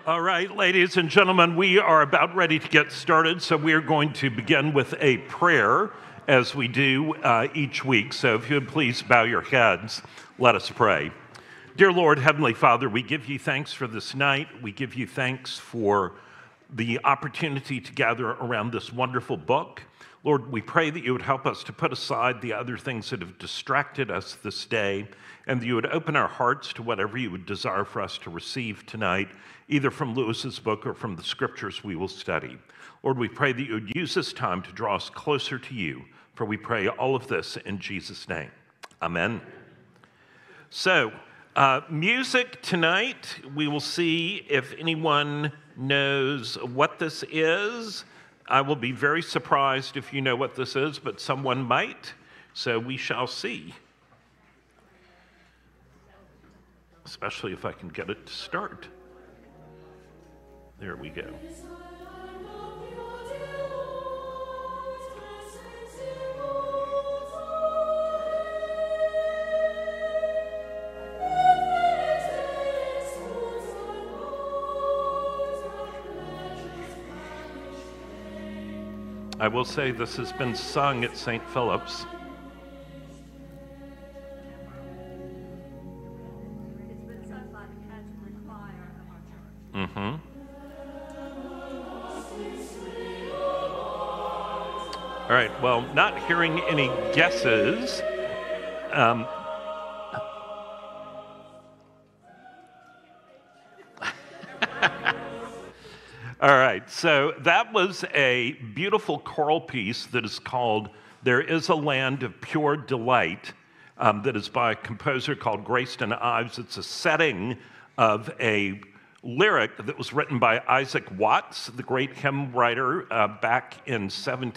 All right, ladies and gentlemen, we are about ready to get started, so we are going to begin with a prayer as we do each week. So if you would please bow your heads, let us pray. Dear Lord, Heavenly Father, we give you thanks for this night. We give you thanks for the opportunity to gather around this wonderful book. Lord, we pray that you would help us to put aside the other things that have distracted us this day, and that you would open our hearts to whatever you would desire for us to receive tonight, either from Lewis's book or from the scriptures we will study. Lord, we pray that you would use this time to draw us closer to you, for we pray all of this in Jesus' name. Amen. So, music tonight, we will see if anyone knows what this is. I will be very surprised if you know what this is, but someone might, so we shall see. Especially if I can get it to start. There we go. I will say this has been sung at St. Philip's. It's been sung by the Canterbury Choir of our church. All right, well, not hearing any guesses. All right, so that was a beautiful choral piece that is called There Is a Land of Pure Delight, that is by a composer called Grayston Ives. It's a setting of a lyric that was written by Isaac Watts, the great hymn writer, back in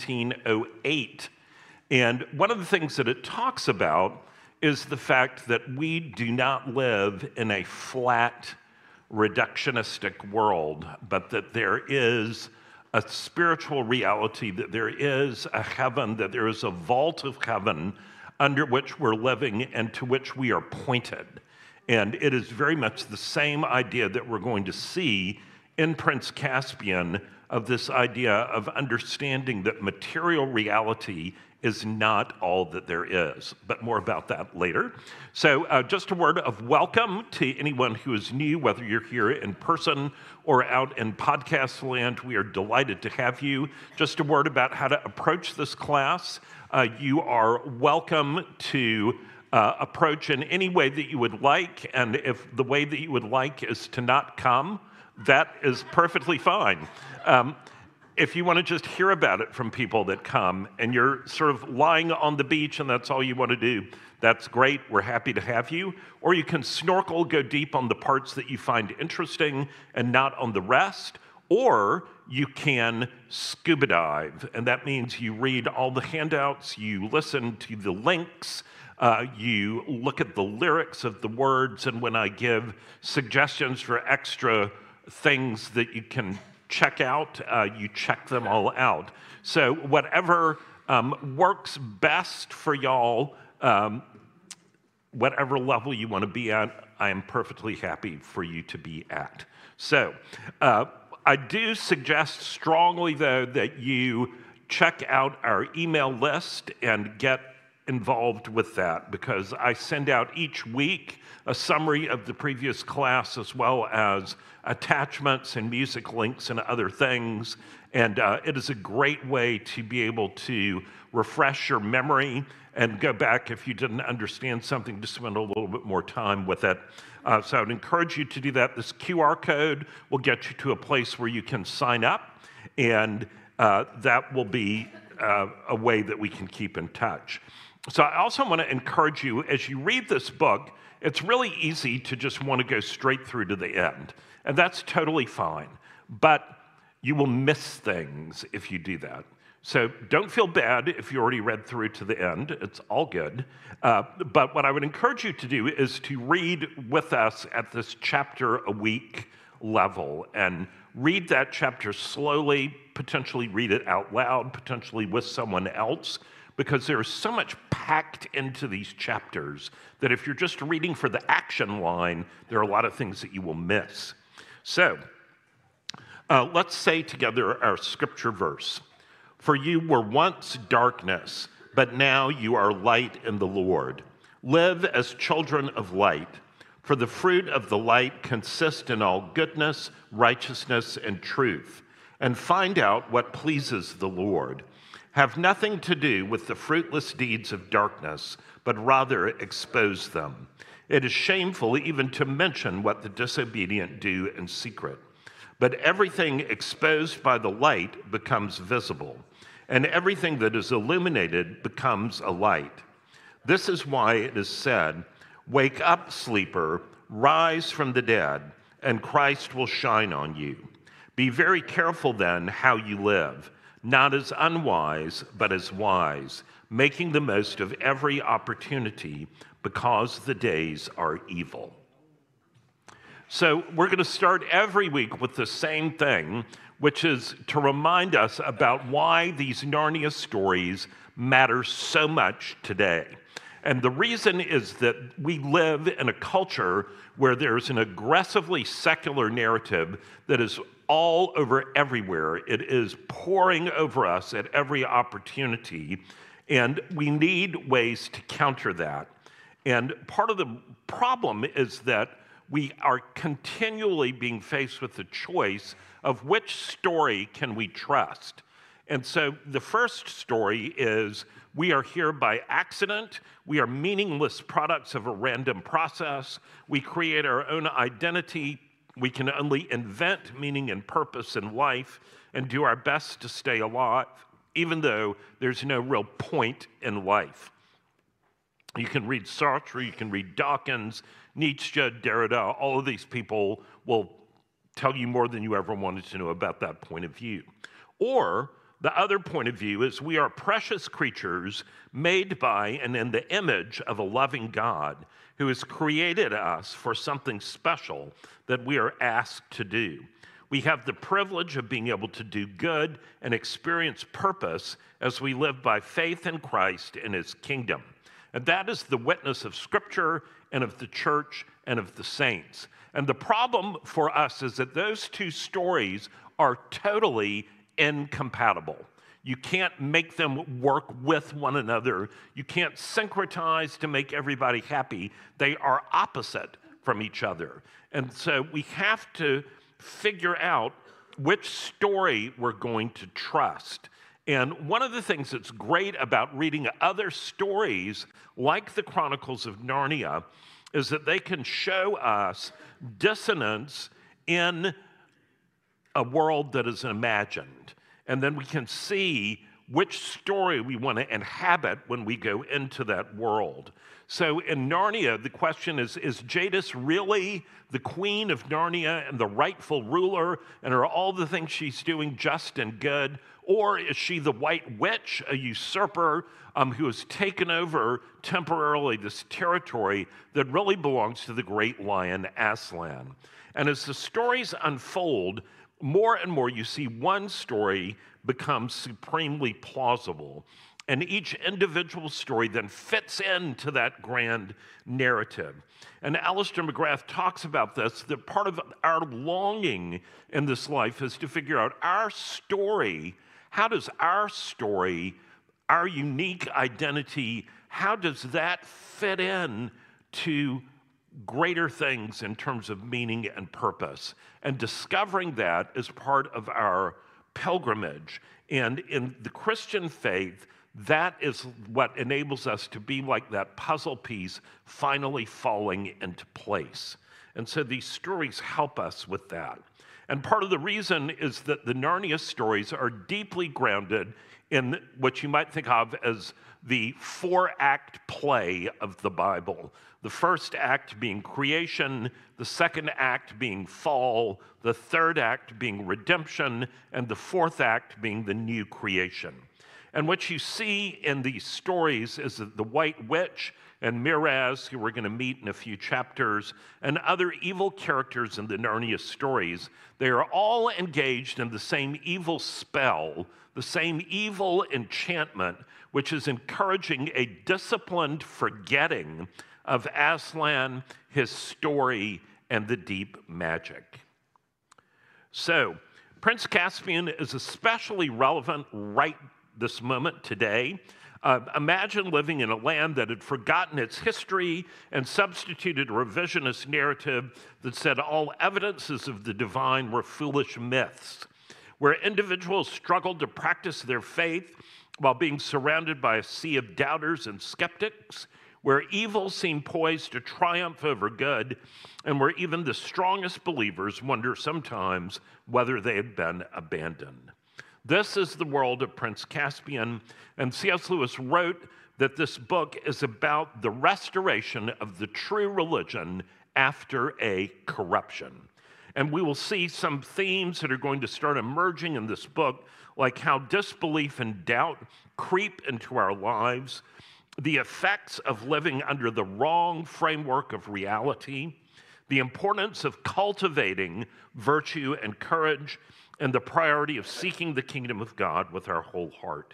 1708. And one of the things that it talks about is the fact that we do not live in a flat, reductionistic world, but that there is a spiritual reality, that there is a heaven, that there is a vault of heaven under which we're living and to which we are pointed. And it is very much the same idea that we're going to see in Prince Caspian, of this idea of understanding that material reality is not all that there is, but more about that later. So just a word of welcome to anyone who is new, whether you're here in person or out in podcast land. We are delighted to have you. Just a word about how to approach this class. You are welcome to approach in any way that you would like, and if the way that you would like is to not come, that is perfectly fine. If you want to just hear about it from people that come and you're sort of lying on the beach and that's all you want to do, that's great. We're happy to have you. Or you can snorkel, go deep on the parts that you find interesting and not on the rest. Or you can scuba dive, and that means you read all the handouts, you listen to the links, you look at the lyrics of the words, and when I give suggestions for extra things that you can check out, you check them all out. So whatever works best for y'all, whatever level you want to be at, I am perfectly happy for you to be at. So I do suggest strongly, though, that you check out our email list and get involved with that, because I send out each week a summary of the previous class as well as attachments and music links and other things. And it is a great way to be able to refresh your memory and go back if you didn't understand something to spend a little bit more time with it. So I would encourage you to do that. This QR code will get you to a place where you can sign up, and that will be a way that we can keep in touch. So I also want to encourage you, as you read this book, it's really easy to just want to go straight through to the end, and that's totally fine. But you will miss things if you do that. So don't feel bad if you already read through to the end. It's all good. But what I would encourage you to do is to read with us at this chapter a week level, and read that chapter slowly, potentially read it out loud, potentially with someone else, because there is so much packed into these chapters that if you're just reading for the action line, there are a lot of things that you will miss. So Let's say together our scripture verse. For you were once darkness, but now you are light in the Lord. Live as children of light, for the fruit of the light consists in all goodness, righteousness, and truth, and find out what pleases the Lord. Have nothing to do with the fruitless deeds of darkness, but rather expose them. It is shameful even to mention what the disobedient do in secret. But everything exposed by the light becomes visible, and everything that is illuminated becomes a light. This is why it is said, "Wake up, sleeper, rise from the dead, and Christ will shine on you." Be very careful then how you live, not as unwise, but as wise, making the most of every opportunity, because the days are evil. So we're going to start every week with the same thing, which is to remind us about why these Narnia stories matter so much today. And the reason is that we live in a culture where there's an aggressively secular narrative that is all over everywhere. It is pouring over us at every opportunity, and we need ways to counter that. And part of the problem is that we are continually being faced with the choice of which story can we trust. And so the first story is we are here by accident. We are meaningless products of a random process. We create our own identity. We can only invent meaning and purpose in life and do our best to stay alive, even though there's no real point in life. You can read Sartre, you can read Dawkins, Nietzsche, Derrida. All of these people will tell you more than you ever wanted to know about that point of view. Or the other point of view is we are precious creatures made by and in the image of a loving God who has created us for something special that we are asked to do. We have the privilege of being able to do good and experience purpose as we live by faith in Christ and his kingdom. And that is the witness of Scripture and of the church and of the saints. And the problem for us is that those two stories are totally incompatible. You can't make them work with one another. You can't syncretize to make everybody happy. They are opposite from each other. And so we have to figure out which story we're going to trust. And one of the things that's great about reading other stories, like the Chronicles of Narnia, is that they can show us dissonance in a world that is imagined. And then we can see which story we want to inhabit when we go into that world. So in Narnia, the question is Jadis really the queen of Narnia and the rightful ruler, and are all the things she's doing just and good? Or is she the white witch, a usurper who has taken over temporarily this territory that really belongs to the great lion Aslan? And as the stories unfold, more and more you see one story become supremely plausible. And each individual story then fits into that grand narrative. And Alistair McGrath talks about this, that part of our longing in this life is to figure out our story. How does our story, our unique identity, how does that fit in to greater things in terms of meaning and purpose? And discovering that is part of our pilgrimage. And in the Christian faith, that is what enables us to be like that puzzle piece finally falling into place. And so these stories help us with that. And part of the reason is that the Narnia stories are deeply grounded in what you might think of as the 4-act play of the Bible. The first act being creation, the second act being fall, the third act being redemption, and the fourth act being the new creation. And what you see in these stories is that the White Witch and Miraz, who we're going to meet in a few chapters, and other evil characters in the Narnia stories, they are all engaged in the same evil spell, the same evil enchantment, which is encouraging a disciplined forgetting of Aslan, his story, and the deep magic. So, Prince Caspian is especially relevant right this moment today. Imagine living in a land that had forgotten its history and substituted a revisionist narrative that said all evidences of the divine were foolish myths, where individuals struggled to practice their faith while being surrounded by a sea of doubters and skeptics, where evil seemed poised to triumph over good, and where even the strongest believers wonder sometimes whether they had been abandoned. This is the world of Prince Caspian, and C.S. Lewis wrote that this book is about the restoration of the true religion after a corruption. And we will see some themes that are going to start emerging in this book, like how disbelief and doubt creep into our lives, the effects of living under the wrong framework of reality, the importance of cultivating virtue and courage, and the priority of seeking the kingdom of God with our whole heart.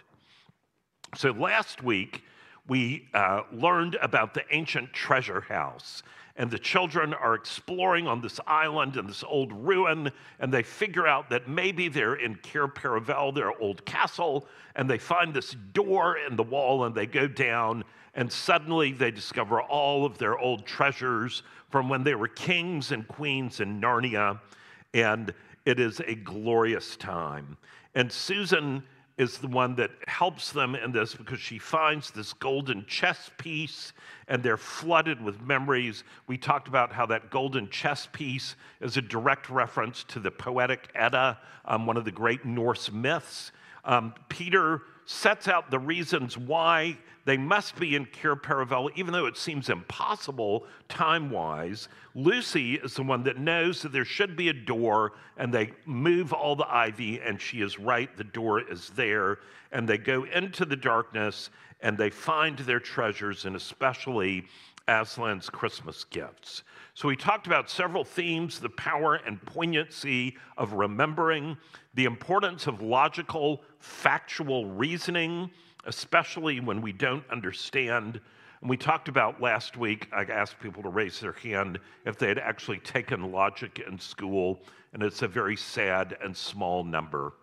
So last week, we learned about the ancient treasure house, and the children are exploring on this island in this old ruin, and they figure out that maybe they're in Cair Paravel, their old castle, and they find this door in the wall, and they go down, and suddenly they discover all of their old treasures from when they were kings and queens in Narnia, and it is a glorious time. And Susan is the one that helps them in this because she finds this golden chess piece and they're flooded with memories. We talked about how that golden chess piece is a direct reference to the Poetic Edda, one of the great Norse myths. Peter sets out the reasons why they must be in Cair Paravel, even though it seems impossible time-wise. Lucy is the one that knows that there should be a door, and they move all the ivy, and she is right, the door is there. And they go into the darkness, and they find their treasures, and especially Aslan's Christmas gifts. So we talked about several themes: the power and poignancy of remembering, the importance of logical, factual reasoning, especially when we don't understand. And we talked about last week, I asked people to raise their hand if they had actually taken logic in school, and it's a very sad and small number.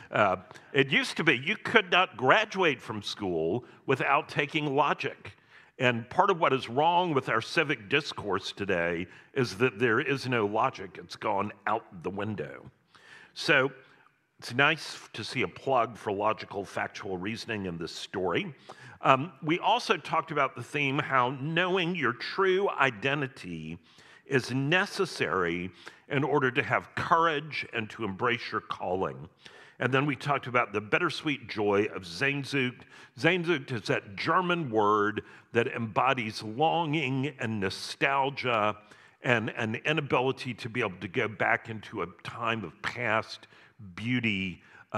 It used to be you could not graduate from school without taking logic. And part of what is wrong with our civic discourse today is that there is no logic. It's gone out the window. So it's nice to see a plug for logical, factual reasoning in this story. We also talked about the theme how knowing your true identity is necessary in order to have courage and to embrace your calling. And then we talked about the bittersweet joy of Sehnsucht. Sehnsucht is that German word that embodies longing and nostalgia and an inability to be able to go back into a time of past beauty.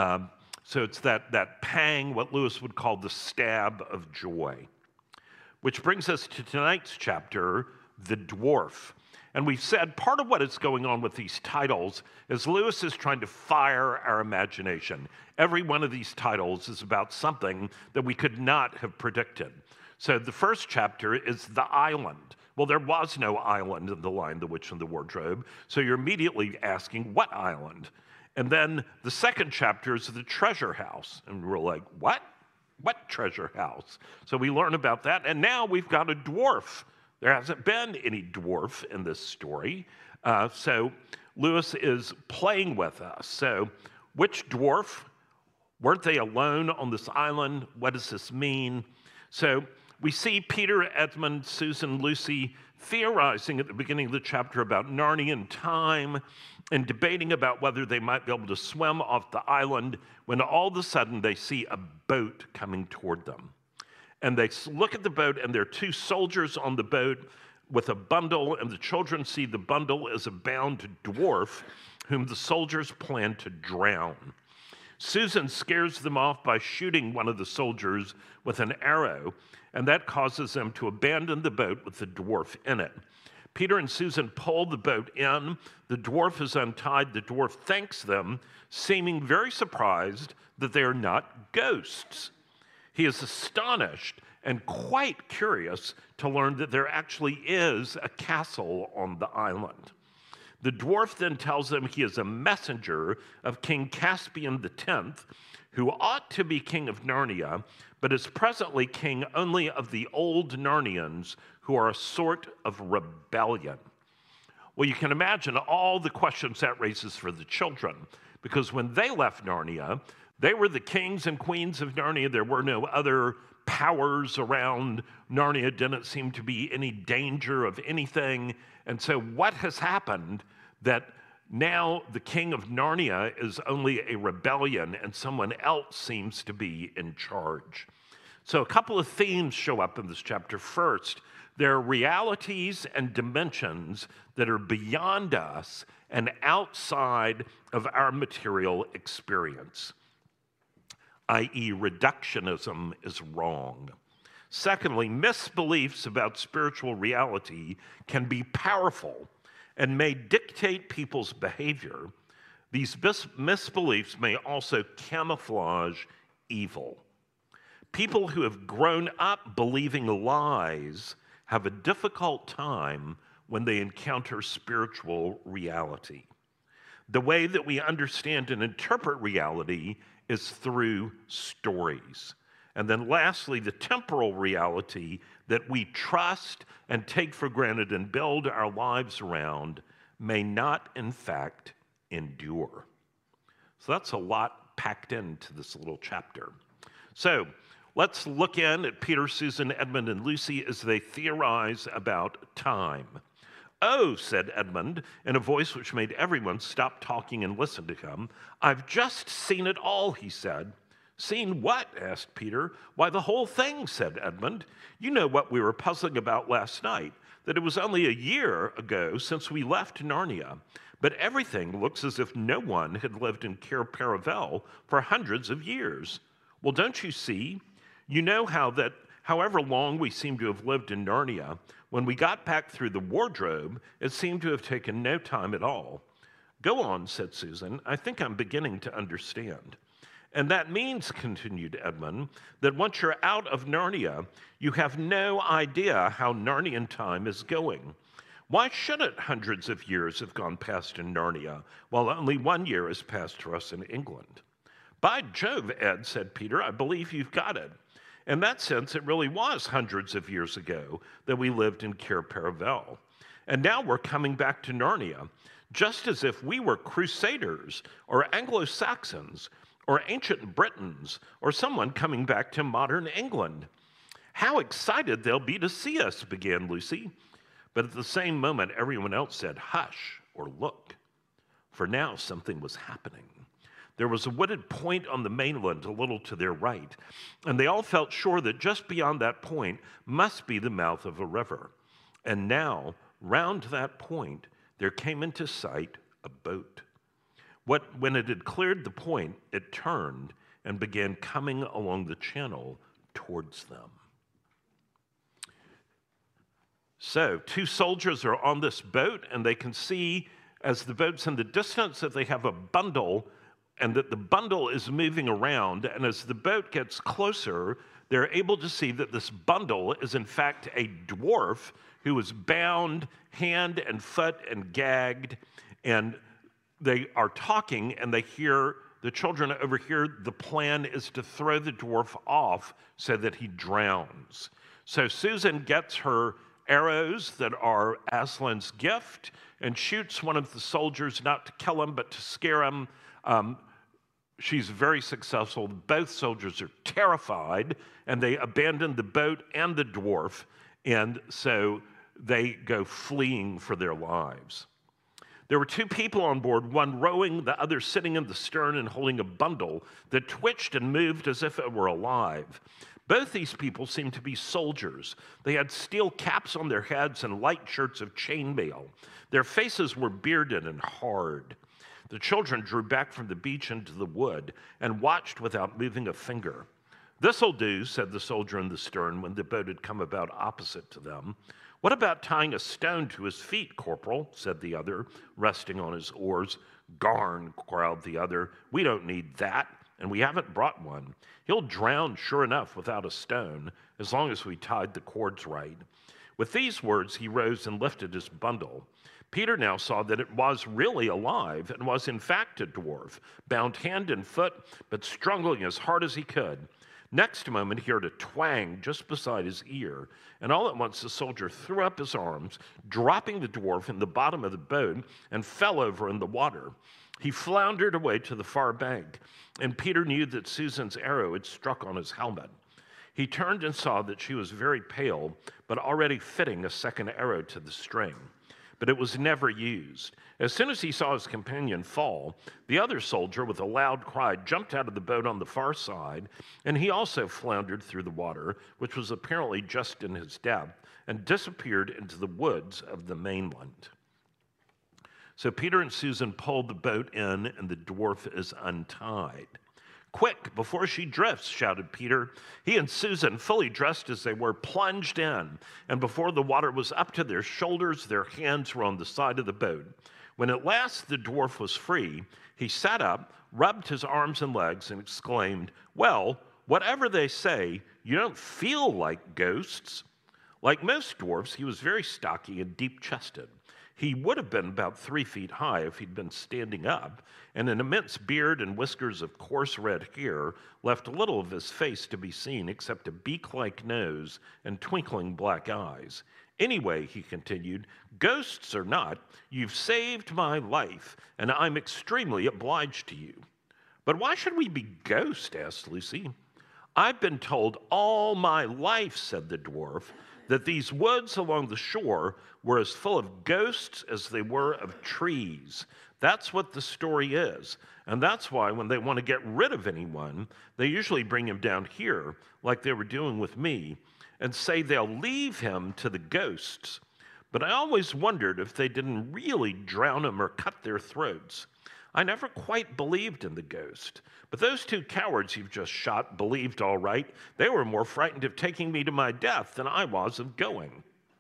So it's that pang, what Lewis would call the stab of joy. Which brings us to tonight's chapter, The Dwarf. And we've said part of what is going on with these titles is Lewis is trying to fire our imagination. Every one of these titles is about something that we could not have predicted. So the first chapter is The Island. Well, there was no island in The Lion, the Witch, and the Wardrobe. So you're immediately asking, what island? And then the second chapter is The Treasure House. And we're like, what? What treasure house? So we learn about that. And now we've got a dwarf. There hasn't been any dwarf in this story. So Lewis is playing with us. So which dwarf? Weren't they alone on this island? What does this mean? So we see Peter, Edmund, Susan, Lucy theorizing at the beginning of the chapter about Narnian time and debating about whether they might be able to swim off the island when all of a sudden they see a boat coming toward them. And they look at the boat, and there are two soldiers on the boat with a bundle, and the children see the bundle as a bound dwarf whom the soldiers plan to drown. Susan scares them off by shooting one of the soldiers with an arrow, and that causes them to abandon the boat with the dwarf in it. Peter and Susan pull the boat in. The dwarf is untied. The dwarf thanks them, seeming very surprised that they are not ghosts. He is astonished and quite curious to learn that there actually is a castle on the island. The dwarf then tells them he is a messenger of King Caspian X, who ought to be king of Narnia, but is presently king only of the old Narnians, who are a sort of rebellion. Well, you can imagine all the questions that raises for the children, because when they left Narnia, they were the kings and queens of Narnia. There were no other powers around Narnia. Didn't seem to be any danger of anything. And so what has happened that now the king of Narnia is only a rebellion and someone else seems to be in charge? So a couple of themes show up in this chapter. First, there are realities and dimensions that are beyond us and outside of our material experience, i.e., reductionism is wrong. Secondly, misbeliefs about spiritual reality can be powerful and may dictate people's behavior. These misbeliefs may also camouflage evil. People who have grown up believing lies have a difficult time when they encounter spiritual reality. The way that we understand and interpret reality is through stories. And then lastly, the temporal reality that we trust and take for granted and build our lives around may not, in fact, endure. So that's a lot packed into this little chapter. So let's look in at Peter, Susan, Edmund, and Lucy as they theorize about time. "Oh," said Edmund, in a voice which made everyone stop talking and listen to him. "I've just seen it all," he said. "Seen what?" asked Peter. "Why, the whole thing," said Edmund. "You know what we were puzzling about last night, that it was only a year ago since we left Narnia. But everything looks as if no one had lived in Cair Paravel for hundreds of years. Well, don't you see? You know how that however long we seem to have lived in Narnia, when we got back through the wardrobe, it seemed to have taken no time at all." "Go on," said Susan. "I think I'm beginning to understand." "And that means," continued Edmund, "that once you're out of Narnia, you have no idea how Narnian time is going. Why shouldn't hundreds of years have gone past in Narnia, while only 1 year has passed for us in England?" "By Jove, Ed," said Peter, "I believe you've got it. In that sense, it really was hundreds of years ago that we lived in Cair Paravel. And now we're coming back to Narnia, just as if we were Crusaders or Anglo-Saxons or ancient Britons or someone coming back to modern England." "How excited they'll be to see us," began Lucy. But at the same moment, everyone else said, "Hush," or "Look." For now, something was happening. There was a wooded point on the mainland a little to their right, and they all felt sure that just beyond that point must be the mouth of a river. And now, round that point, there came into sight a boat. When it had cleared the point, it turned and began coming along the channel towards them. So, two soldiers are on this boat, and they can see, as the boat's in the distance, that they have a bundle, and that the bundle is moving around. And as the boat gets closer, they're able to see that this bundle is, in fact, a dwarf who is bound hand and foot and gagged. And they are talking, and the children overhear the plan is to throw the dwarf off so that he drowns. So Susan gets her arrows that are Aslan's gift and shoots one of the soldiers, not to kill him, but to scare him. She's very successful. Both soldiers are terrified, and they abandon the boat and the dwarf, and so they go fleeing for their lives. There were two people on board, one rowing, the other sitting in the stern and holding a bundle that twitched and moved as if it were alive. Both these people seemed to be soldiers. They had steel caps on their heads and light shirts of chainmail. Their faces were bearded and hard. The children drew back from the beach into the wood and watched without moving a finger. "This'll do," said the soldier in the stern when the boat had come about opposite to them. "What about tying a stone to his feet, Corporal?" said the other, resting on his oars. "Garn," growled the other. "We don't need that, and we haven't brought one. He'll drown sure enough without a stone, as long as we tied the cords right." With these words, he rose and lifted his bundle. Peter now saw that it was really alive and was in fact a dwarf, bound hand and foot, but struggling as hard as he could. Next moment, he heard a twang just beside his ear, and all at once the soldier threw up his arms, dropping the dwarf in the bottom of the boat, and fell over in the water. He floundered away to the far bank, and Peter knew that Susan's arrow had struck on his helmet. He turned and saw that she was very pale, but already fitting a second arrow to the string. But it was never used. As soon as he saw his companion fall, the other soldier, with a loud cry, jumped out of the boat on the far side, and he also floundered through the water, which was apparently just in his depth, and disappeared into the woods of the mainland. So Peter and Susan pulled the boat in, and the dwarf is untied. "Quick, before she drifts," shouted Peter. He and Susan, fully dressed as they were, plunged in, and before the water was up to their shoulders, their hands were on the side of the boat. When at last the dwarf was free, he sat up, rubbed his arms and legs, and exclaimed, "Well, whatever they say, you don't feel like ghosts." Like most dwarfs, he was very stocky and deep-chested. He would have been about 3 feet high if he'd been standing up, and an immense beard and whiskers of coarse red hair left little of his face to be seen except a beak-like nose and twinkling black eyes. "Anyway," he continued, "ghosts or not, you've saved my life, and I'm extremely obliged to you." "But why should we be ghosts?" asked Lucy. "I've been told all my life," said the dwarf, "that these woods along the shore were as full of ghosts as they were of trees. That's what the story is. And that's why when they want to get rid of anyone, they usually bring him down here, like they were doing with me, and say they'll leave him to the ghosts. But I always wondered if they didn't really drown him or cut their throats. I never quite believed in the ghost. But those 2 cowards you've just shot believed all right. They were more frightened of taking me to my death than I was of going."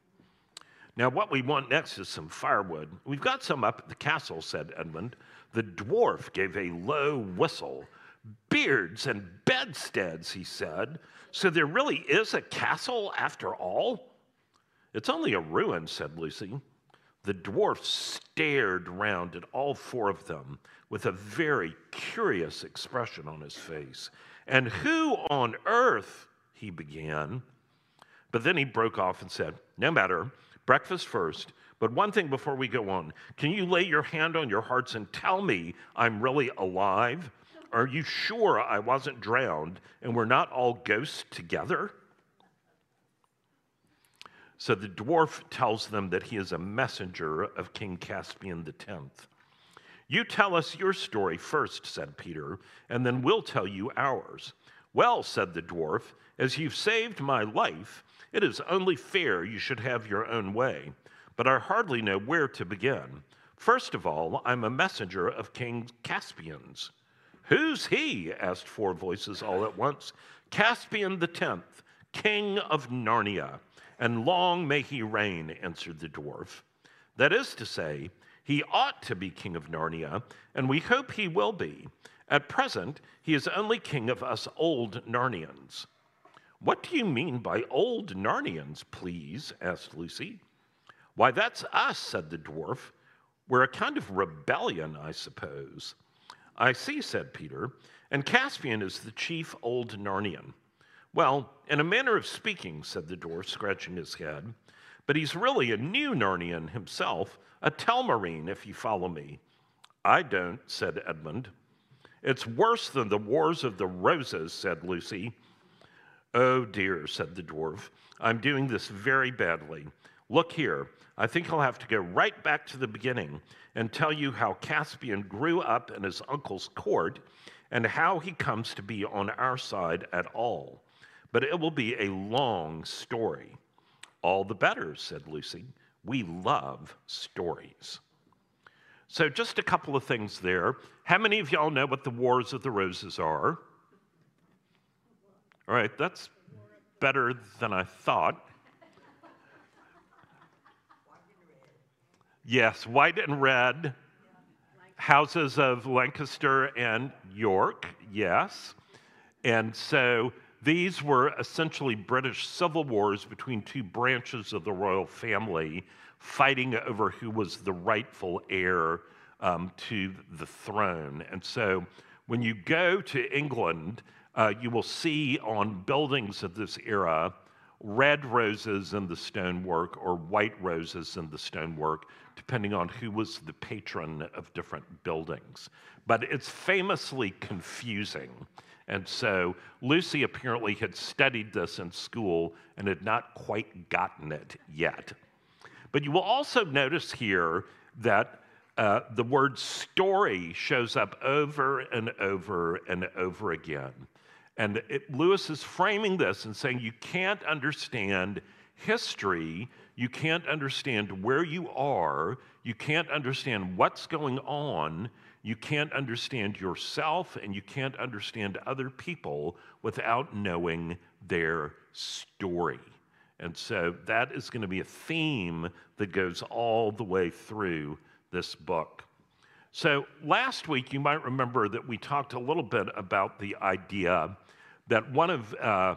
"Now, what we want next is some firewood. We've got some up at the castle," said Edmund. The dwarf gave a low whistle. "Beards and bedsteads," he said. "So there really is a castle after all?" "It's only a ruin," said Lucy. The dwarf stared round at all 4 of them with a very curious expression on his face. "And who on earth," he began. But then he broke off and said, "No matter, breakfast first. But one thing before we go on, can you lay your hand on your hearts and tell me I'm really alive? Are you sure I wasn't drowned and we're not all ghosts together?" So the dwarf tells them that he is a messenger of King Caspian X. "You tell us your story first," said Peter, "and then we'll tell you ours." "Well," said the dwarf, "as you've saved my life, it is only fair you should have your own way. But I hardly know where to begin. First of all, I'm a messenger of King Caspian's." "Who's he?" asked 4 voices all at once. "Caspian X, King of Narnia. And long may he reign," answered the dwarf. "That is to say, he ought to be king of Narnia, and we hope he will be. At present, he is only king of us old Narnians." "What do you mean by old Narnians, please?" asked Lucy. "Why, that's us," said the dwarf. "We're a kind of rebellion, I suppose." "I see," said Peter, "and Caspian is the chief old Narnian." "Well, in a manner of speaking," said the dwarf, scratching his head. "But he's really a new Narnian himself, a Telmarine, if you follow me." "I don't," said Edmund. "It's worse than the Wars of the Roses," said Lucy. "Oh dear," said the dwarf. "I'm doing this very badly. Look here, I think I'll have to go right back to the beginning and tell you how Caspian grew up in his uncle's court and how he comes to be on our side at all. But it will be a long story." "All the better," said Lucy. "We love stories." So just a couple of things there. How many of y'all know what the Wars of the Roses are? All right, that's better than I thought. Yes, white and red. Houses of Lancaster and York, yes. And so these were essentially British civil wars between 2 branches of the royal family fighting over who was the rightful heir to the throne. And so when you go to England, you will see on buildings of this era red roses in the stonework or white roses in the stonework, depending on who was the patron of different buildings. But it's famously confusing. And so Lucy apparently had studied this in school and had not quite gotten it yet. But you will also notice here that the word story shows up over and over and over again. And Lewis is framing this and saying you can't understand history, you can't understand where you are, you can't understand what's going on, you can't understand yourself, and you can't understand other people without knowing their story. And so that is going to be a theme that goes all the way through this book. So last week, you might remember that we talked a little bit about the idea that one of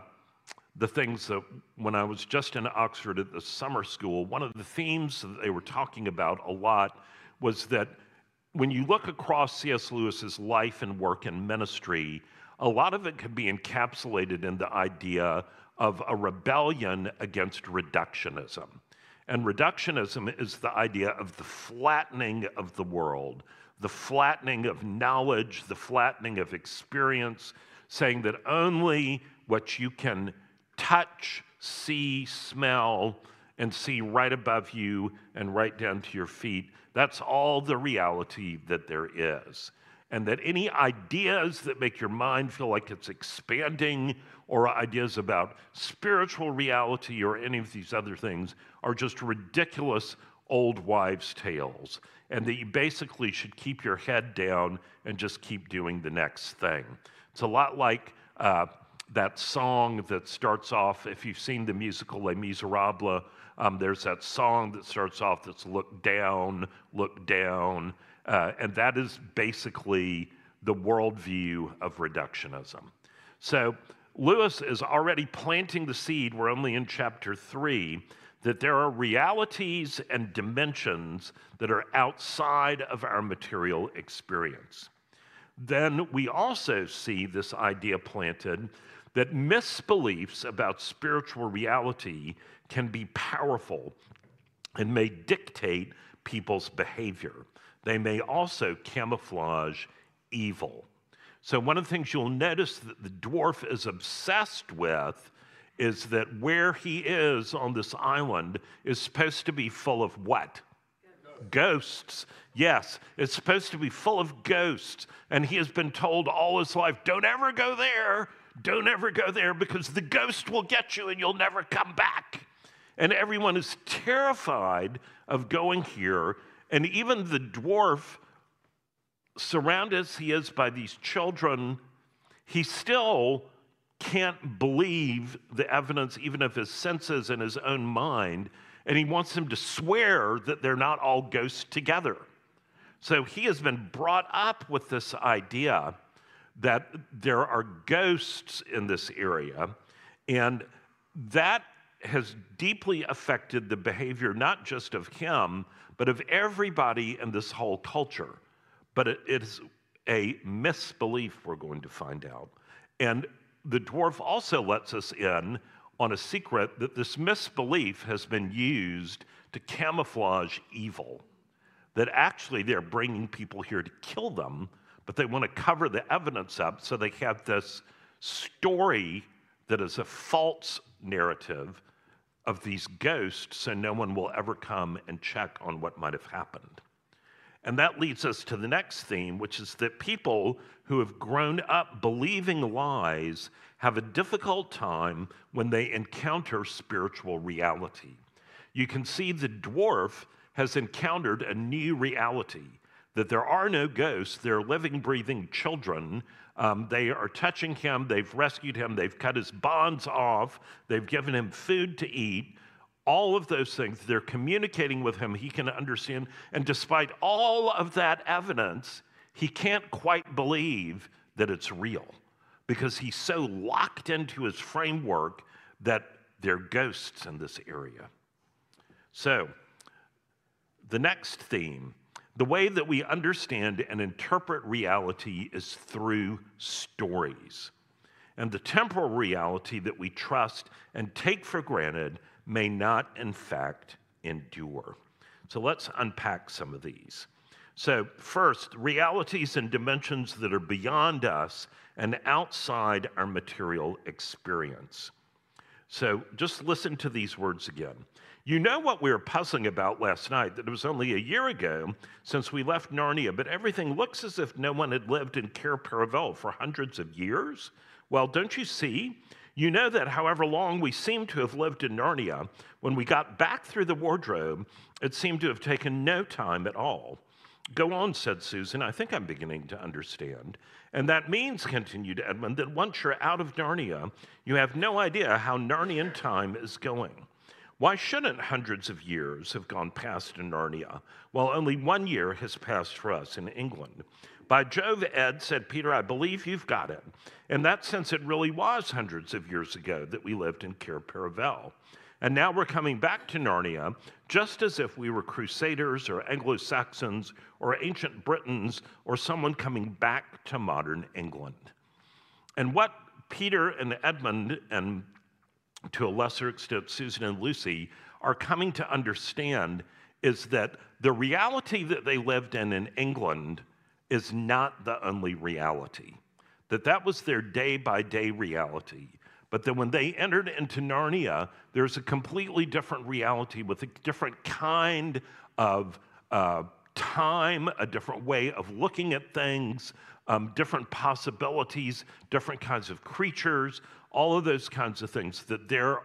the things that when I was just in Oxford at the summer school, one of the themes that they were talking about a lot was that when you look across C.S. Lewis's life and work and ministry, a lot of it could be encapsulated in the idea of a rebellion against reductionism. And reductionism is the idea of the flattening of the world, the flattening of knowledge, the flattening of experience, saying that only what you can touch, see, smell, and see right above you and right down to your feet, that's all the reality that there is. And that any ideas that make your mind feel like it's expanding or ideas about spiritual reality or any of these other things are just ridiculous old wives' tales. And that you basically should keep your head down and just keep doing the next thing. It's a lot like that song that starts off, if you've seen the musical Les Miserables, there's that song that starts off that's look down, and that is basically the worldview of reductionism. So Lewis is already planting the seed, we're only in chapter 3, that there are realities and dimensions that are outside of our material experience. Then we also see this idea planted that misbeliefs about spiritual reality can be powerful and may dictate people's behavior. They may also camouflage evil. So one of the things you'll notice that the dwarf is obsessed with is that where he is on this island is supposed to be full of what? Ghosts. Yes, it's supposed to be full of ghosts. And he has been told all his life, don't ever go there. Don't ever go there because the ghost will get you and you'll never come back. And everyone is terrified of going here. And even the dwarf, surrounded as he is by these children, he still can't believe the evidence even of his senses and his own mind. And he wants them to swear that they're not all ghosts together. So he has been brought up with this idea that there are ghosts in this area, and that has deeply affected the behavior not just of him, but of everybody in this whole culture. But it is a misbelief, we're going to find out. And the dwarf also lets us in on a secret that this misbelief has been used to camouflage evil. That actually they're bringing people here to kill them, but they want to cover the evidence up, so they have this story that is a false narrative of these ghosts, so no one will ever come and check on what might have happened. And that leads us to the next theme, which is that people who have grown up believing lies have a difficult time when they encounter spiritual reality. You can see the dwarf has encountered a new reality, that there are no ghosts, they're living, breathing children. They are touching him, they've rescued him, they've cut his bonds off, they've given him food to eat. All of those things, they're communicating with him, he can understand. And despite all of that evidence, he can't quite believe that it's real because he's so locked into his framework that there are ghosts in this area. So The next theme, the way that we understand and interpret reality is through stories. And the temporal reality that we trust and take for granted may not, in fact, endure. So let's unpack some of these. So first, realities and dimensions that are beyond us and outside our material experience. So just listen to these words again. You know what we were puzzling about last night, that it was only a year ago since we left Narnia, but everything looks as if no one had lived in Cair Paravel for hundreds of years? Well, don't you see? You know that however long we seem to have lived in Narnia, when we got back through the wardrobe, it seemed to have taken no time at all. Go on, said Susan. I think I'm beginning to understand. And that means, continued Edmund, that once you're out of Narnia, you have no idea how Narnian time is going. Why shouldn't hundreds of years have gone past in Narnia, while only 1 year has passed for us in England? By Jove, Ed, said Peter, I believe you've got it. In that sense, it really was hundreds of years ago that we lived in Cair Paravel. And now we're coming back to Narnia, just as if we were Crusaders or Anglo-Saxons or ancient Britons or someone coming back to modern England. And what Peter and Edmund, and to a lesser extent Susan and Lucy, are coming to understand is that the reality that they lived in England is not the only reality. That was their day-by-day reality. But then when they entered into Narnia, there's a completely different reality with a different kind of time, a different way of looking at things, different possibilities, different kinds of creatures, all of those kinds of things, that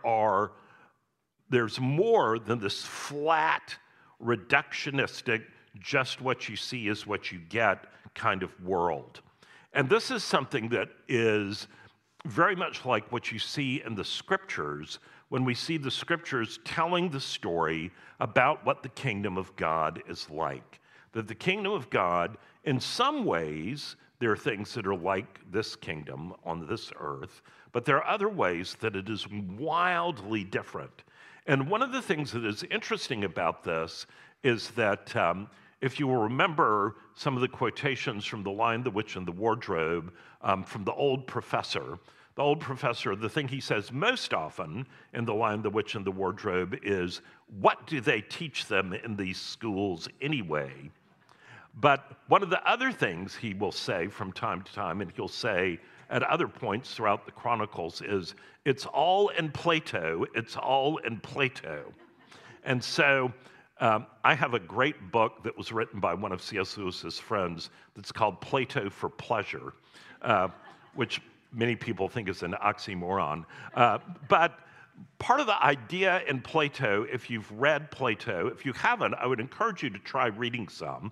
there's more than this flat, reductionistic, just what you see is what you get kind of world. And this is something that is very much like what you see in the scriptures when we see the scriptures telling the story about what the kingdom of God is like. That the kingdom of God, in some ways, there are things that are like this kingdom on this earth, but there are other ways that it is wildly different. And one of the things that is interesting about this is that if you will remember some of the quotations from The Lion, the Witch, and the Wardrobe from the old professor, the thing he says most often in The Lion, the Witch, and the Wardrobe is, what do they teach them in these schools anyway? But one of the other things he will say from time to time, and he'll say at other points throughout the Chronicles, is, it's all in Plato, it's all in Plato. And so I have a great book that was written by one of C.S. Lewis's friends that's called Plato for Pleasure, which many people think is an oxymoron. But part of the idea in Plato, if you've read Plato, if you haven't, I would encourage you to try reading some.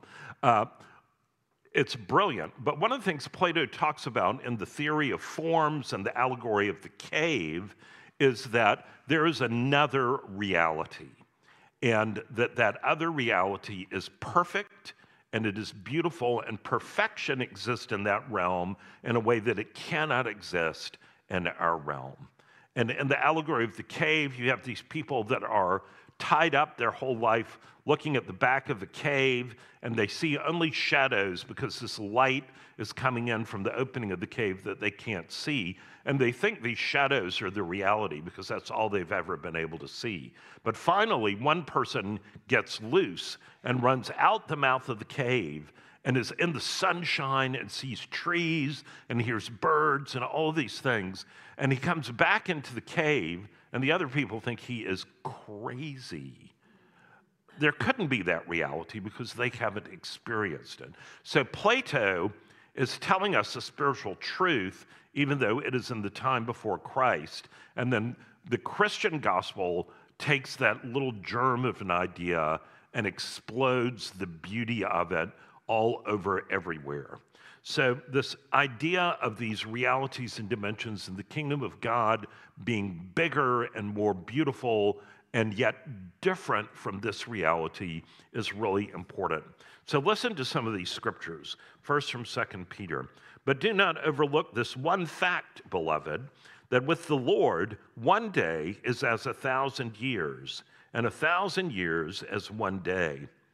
It's brilliant. But one of the things Plato talks about in the theory of forms and the allegory of the cave is that there is another reality. And that other reality is perfect, and it is beautiful, and perfection exists in that realm in a way that it cannot exist in our realm. And in the allegory of the cave, you have these people that are tied up their whole life looking at the back of the cave, and they see only shadows because this light is coming in from the opening of the cave that they can't see. And they think these shadows are the reality because that's all they've ever been able to see. But finally, one person gets loose and runs out the mouth of the cave and is in the sunshine and sees trees and hears birds and all these things. And he comes back into the cave, and the other people think he is crazy. There couldn't be that reality because they haven't experienced it. So Plato is telling us a spiritual truth, even though it is in the time before Christ. And then the Christian gospel takes that little germ of an idea and explodes the beauty of it all over everywhere. So this idea of these realities and dimensions in the kingdom of God being bigger and more beautiful and yet different from this reality is really important. So listen to some of these scriptures. First from 2 Peter. But do not overlook this one fact, beloved, that with the Lord, 1 day is as 1,000 years, and 1,000 years as 1 day.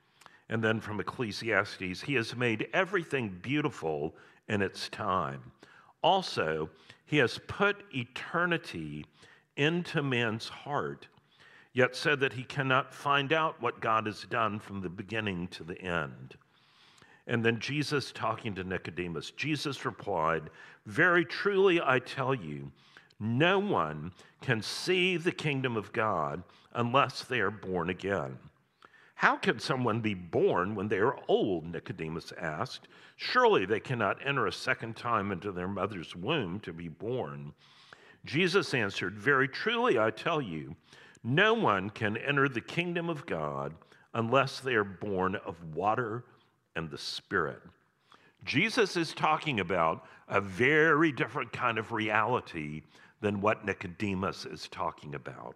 And then from Ecclesiastes, he has made everything beautiful in its time. Also, he has put eternity into man's heart, yet said that he cannot find out what God has done from the beginning to the end. And then Jesus talking to Nicodemus, Jesus replied, "Very truly I tell you, no one can see the kingdom of God unless they are born again." "How can someone be born when they are old?" Nicodemus asked. "Surely they cannot enter a second time into their mother's womb to be born." Jesus answered, "Very truly I tell you, no one can enter the kingdom of God unless they are born of water and the Spirit." Jesus is talking about a very different kind of reality than what Nicodemus is talking about.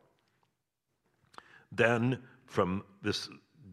Then, from this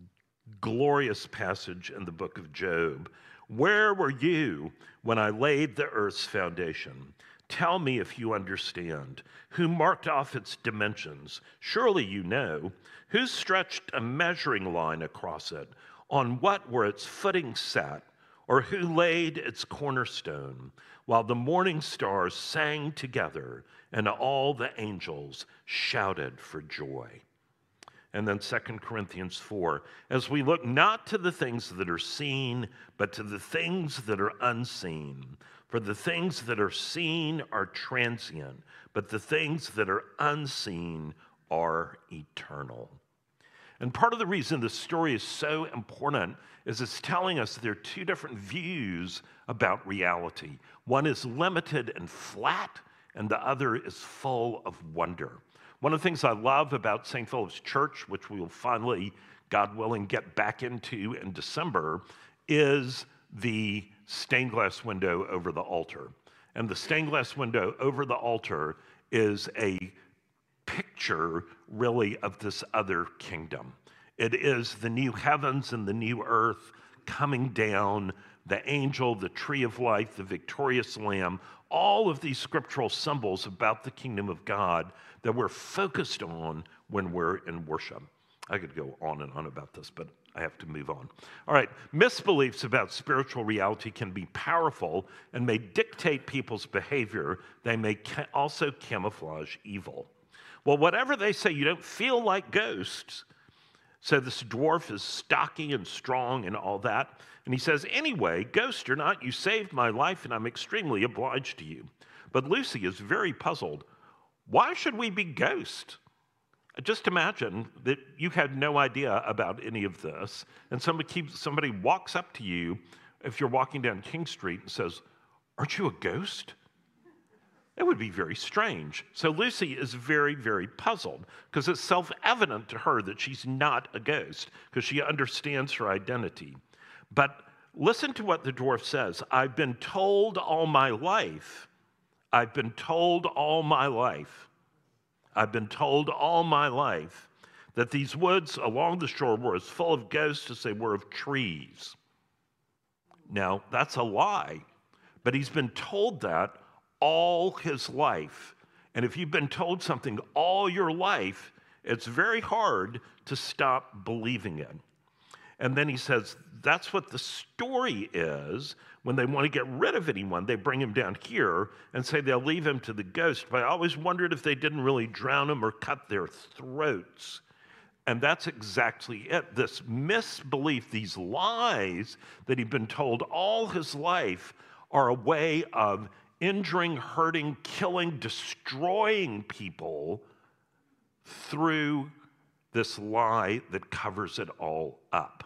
glorious passage in the book of Job, "Where were you when I laid the earth's foundation? Tell me if you understand. Who marked off its dimensions? Surely you know. Who stretched a measuring line across it? On what were its footings set? Or who laid its cornerstone? While the morning stars sang together and all the angels shouted for joy." And then 2 Corinthians 4, "As we look not to the things that are seen, but to the things that are unseen. For the things that are seen are transient, but the things that are unseen are eternal." And part of the reason this story is so important is it's telling us there are two different views about reality. One is limited and flat, and the other is full of wonder. One of the things I love about St. Philip's Church, which we will finally, God willing, get back into in December, is the stained glass window over the altar. And the stained glass window over the altar is a picture, really, of this other kingdom. It is the new heavens and the new earth coming down, the angel, the tree of life, the victorious lamb, all of these scriptural symbols about the kingdom of God that we're focused on when we're in worship. I could go on and on about this, but I have to move on. All right, misbeliefs about spiritual reality can be powerful and may dictate people's behavior. They may also camouflage evil. Well, whatever they say, you don't feel like ghosts. So this dwarf is stocky and strong and all that. And he says, "Anyway, ghost or not, you saved my life and I'm extremely obliged to you." But Lucy is very puzzled. Why should we be ghosts? Just imagine that you had no idea about any of this, and somebody walks up to you if you're walking down King Street and says, "Aren't you a ghost?" It would be very strange. So Lucy is very, very puzzled because it's self-evident to her that she's not a ghost because she understands her identity. But listen to what the dwarf says. "I've been told all my life. I've been told all my life. I've been told all my life that these woods along the shore were as full of ghosts as they were of trees." Now, that's a lie, but he's been told that all his life. And if you've been told something all your life, it's very hard to stop believing it. And then he says, that's what the story is. When they want to get rid of anyone, they bring him down here and say they'll leave him to the ghost. But I always wondered if they didn't really drown him or cut their throats. And that's exactly it. This misbelief, these lies that he'd been told all his life are a way of injuring, hurting, killing, destroying people through this lie that covers it all up.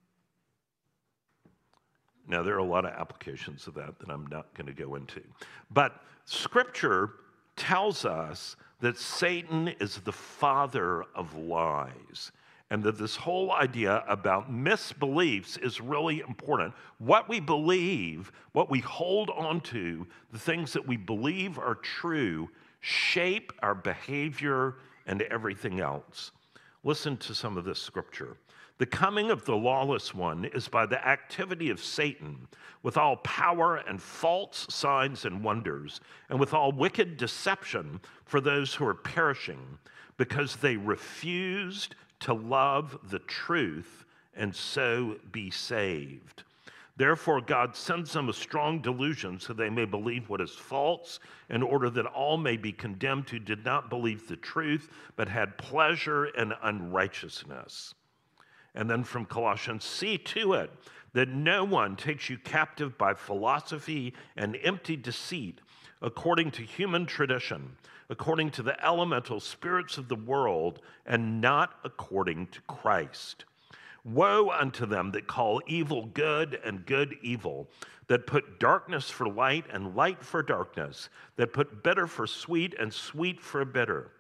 Now, there are a lot of applications of that I'm not going to go into. But Scripture tells us that Satan is the father of lies, and that this whole idea about misbeliefs is really important. What we believe, what we hold on to, the things that we believe are true, shape our behavior and everything else. Listen to some of this scripture. "The coming of the lawless one is by the activity of Satan, with all power and false signs and wonders, and with all wicked deception for those who are perishing, because they refused to love the truth and so be saved. Therefore, God sends them a strong delusion so they may believe what is false, in order that all may be condemned who did not believe the truth, but had pleasure in unrighteousness. And then from Colossians, see to it that no one takes you captive by philosophy and empty deceit, according to human tradition, according to the elemental spirits of the world, and not according to Christ. Woe unto them that call evil good and good evil, that put darkness for light and light for darkness, that put bitter for sweet and sweet for bitter.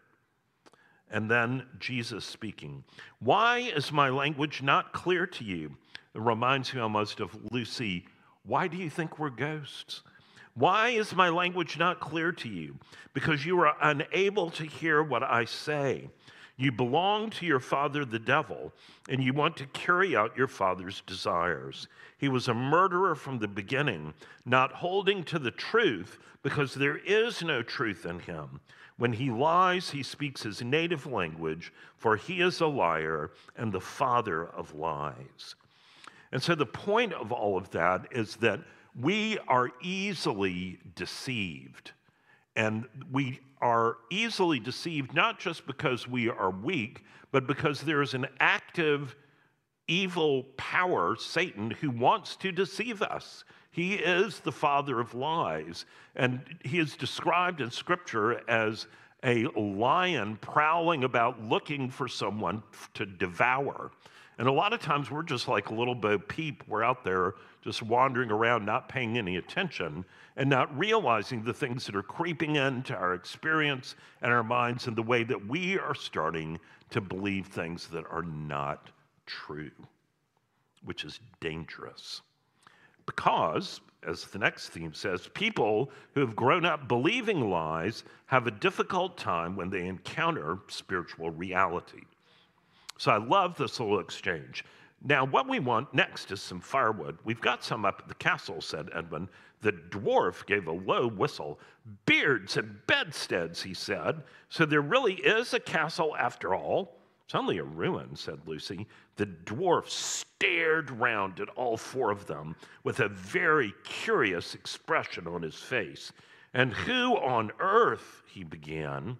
And then Jesus speaking, why is my language not clear to you? It reminds me almost of Lucy. Why do you think we're ghosts? Why is my language not clear to you? Because you are unable to hear what I say. You belong to your father, the devil, and you want to carry out your father's desires. He was a murderer from the beginning, not holding to the truth, because there is no truth in him. When he lies, he speaks his native language, for he is a liar and the father of lies. And so the point of all of that is that we are easily deceived. And we are easily deceived not just because we are weak, but because there is an active evil power, Satan, who wants to deceive us. He is the father of lies, and he is described in Scripture as a lion prowling about looking for someone to devour. And a lot of times we're just like a little Bo Peep. We're out there just wandering around, not paying any attention and not realizing the things that are creeping into our experience and our minds in the way that we are starting to believe things that are not true, which is dangerous. Because, as the next theme says, people who have grown up believing lies have a difficult time when they encounter spiritual reality. So I love this little exchange. Now, what we want next is some firewood. We've got some up at the castle, said Edmund. The dwarf gave a low whistle. Beards and bedsteads, he said. So there really is a castle after all. It's only a ruin, said Lucy. The dwarf stared round at all four of them with a very curious expression on his face. And who on earth, he began.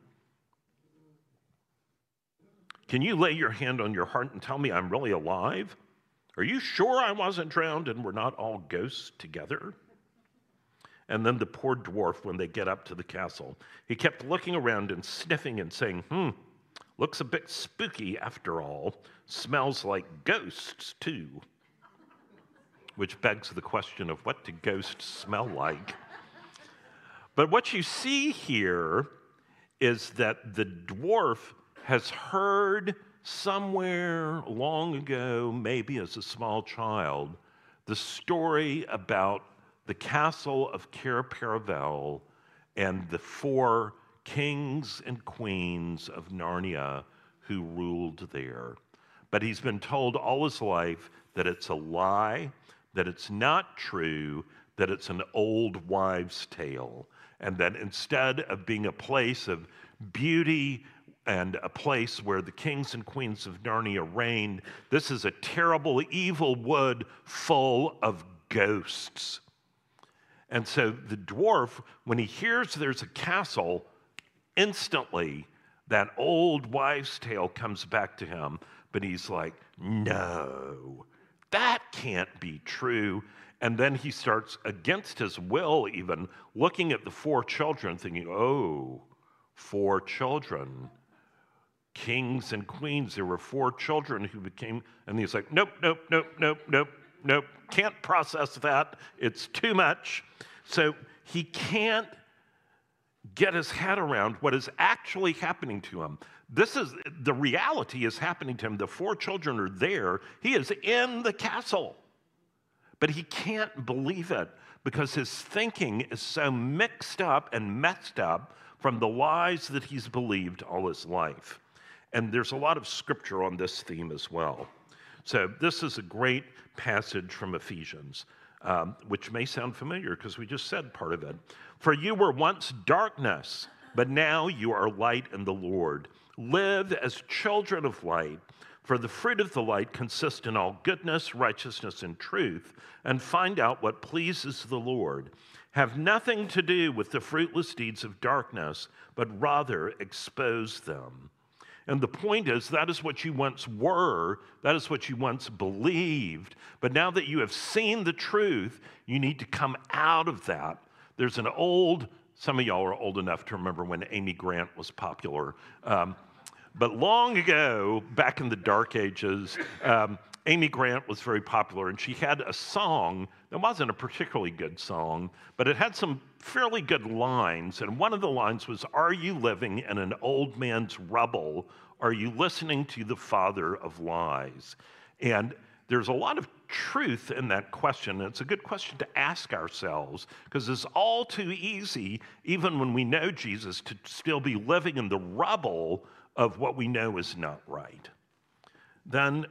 Can you lay your hand on your heart and tell me I'm really alive? Are you sure I wasn't drowned and we're not all ghosts together? And then the poor dwarf, when they get up to the castle, he kept looking around and sniffing and saying, looks a bit spooky after all. Smells like ghosts, too. Which begs the question of what do ghosts smell like? But what you see here is that the dwarf has heard somewhere long ago, maybe as a small child, the story about the castle of Cair Paravel and the four kings and queens of Narnia who ruled there. But he's been told all his life that it's a lie, that it's not true, that it's an old wives' tale, and that instead of being a place of beauty and a place where the kings and queens of Narnia reigned, this is a terrible, evil wood full of ghosts. And so the dwarf, when he hears there's a castle, instantly that old wives' tale comes back to him, but he's like, no, that can't be true. And then he starts, against his will even, looking at the four children, thinking, oh, four children. Kings and queens, there were four children who became, and he's like, nope, can't process that. It's too much. So he can't get his head around what is actually happening to him. The reality is happening to him. The four children are there. He is in the castle. But he can't believe it because his thinking is so mixed up and messed up from the lies that he's believed all his life. And there's a lot of scripture on this theme as well. So this is a great passage from Ephesians, which may sound familiar because we just said part of it. For you were once darkness, but now you are light in the Lord. Live as children of light. For the fruit of the light consists in all goodness, righteousness, and truth, and find out what pleases the Lord. Have nothing to do with the fruitless deeds of darkness, but rather expose them. And the point is, that is what you once were, that is what you once believed, but now that you have seen the truth, you need to come out of that. There's an some of y'all are old enough to remember when Amy Grant was popular. But long ago, back in the dark ages, Amy Grant was very popular, and she had a song that wasn't a particularly good song, but it had some fairly good lines. And one of the lines was, "Are you living in an old man's rubble? Are you listening to the father of lies?" And there's a lot of truth in that question. And it's a good question to ask ourselves, because it's all too easy, even when we know Jesus, to still be living in the rubble of what we know is not right. Then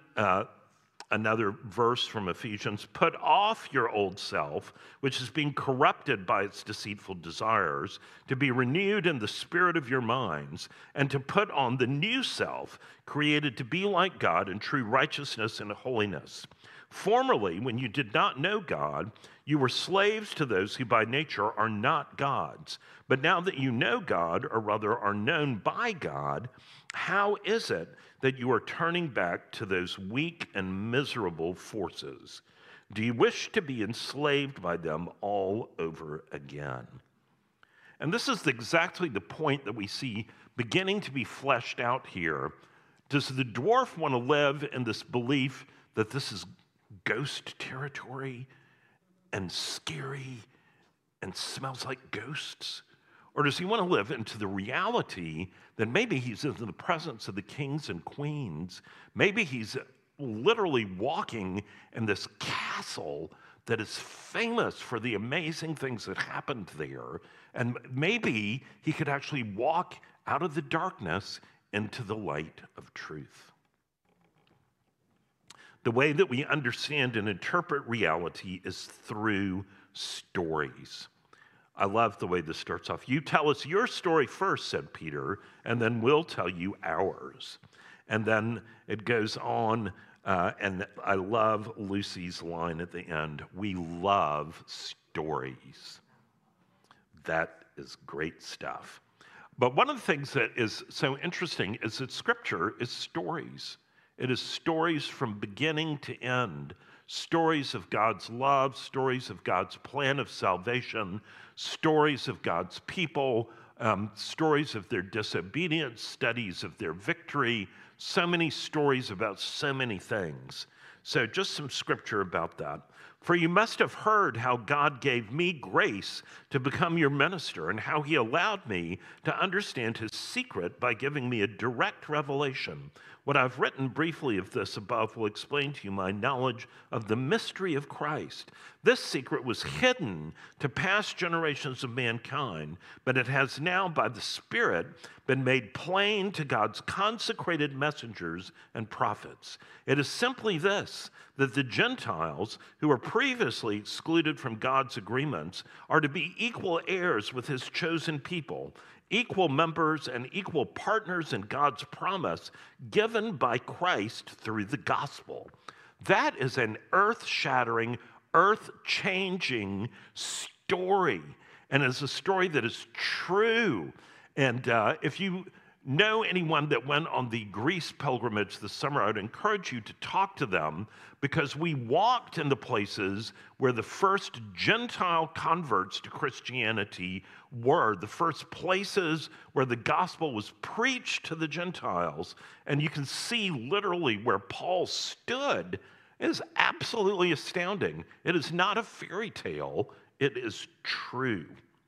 another verse from Ephesians, "Put off your old self, which is being corrupted by its deceitful desires, to be renewed in the spirit of your minds, and to put on the new self, created to be like God in true righteousness and holiness. Formerly, when you did not know God, you were slaves to those who by nature are not God's. But now that you know God, or rather are known by God, how is it that you are turning back to those weak and miserable forces? Do you wish to be enslaved by them all over again?" And this is exactly the point that we see beginning to be fleshed out here. Does the dwarf want to live in this belief that this is ghost territory and scary and smells like ghosts? Or does he want to live into the reality that maybe he's in the presence of the kings and queens? Maybe he's literally walking in this castle that is famous for the amazing things that happened there. And maybe he could actually walk out of the darkness into the light of truth. The way that we understand and interpret reality is through stories. I love the way this starts off. "You tell us your story first," said Peter, "and then we'll tell you ours." And then it goes on, and I love Lucy's line at the end, "We love stories." That is great stuff. But one of the things that is so interesting is that Scripture is stories. It is stories from beginning to end. Stories of God's love, stories of God's plan of salvation, stories of God's people, stories of their disobedience, studies of their victory, so many stories about so many things. So just some scripture about that. "For you must have heard how God gave me grace to become your minister, and how he allowed me to understand his secret by giving me a direct revelation. What I've written briefly of this above will explain to you my knowledge of the mystery of Christ. This secret was hidden to past generations of mankind, but it has now, by the Spirit, been made plain to God's consecrated messengers and prophets. It is simply this, that the Gentiles, who were previously excluded from God's agreements, are to be equal heirs with his chosen people, equal members and equal partners in God's promise given by Christ through the gospel." That is an earth-shattering, earth-changing story, and it's a story that is true. And if you know anyone that went on the Greece pilgrimage this summer, I would encourage you to talk to them, because we walked in the places where the first Gentile converts to Christianity were, the first places where the gospel was preached to the Gentiles. And you can see literally where Paul stood. It is absolutely astounding. It is not a fairy tale, it is true.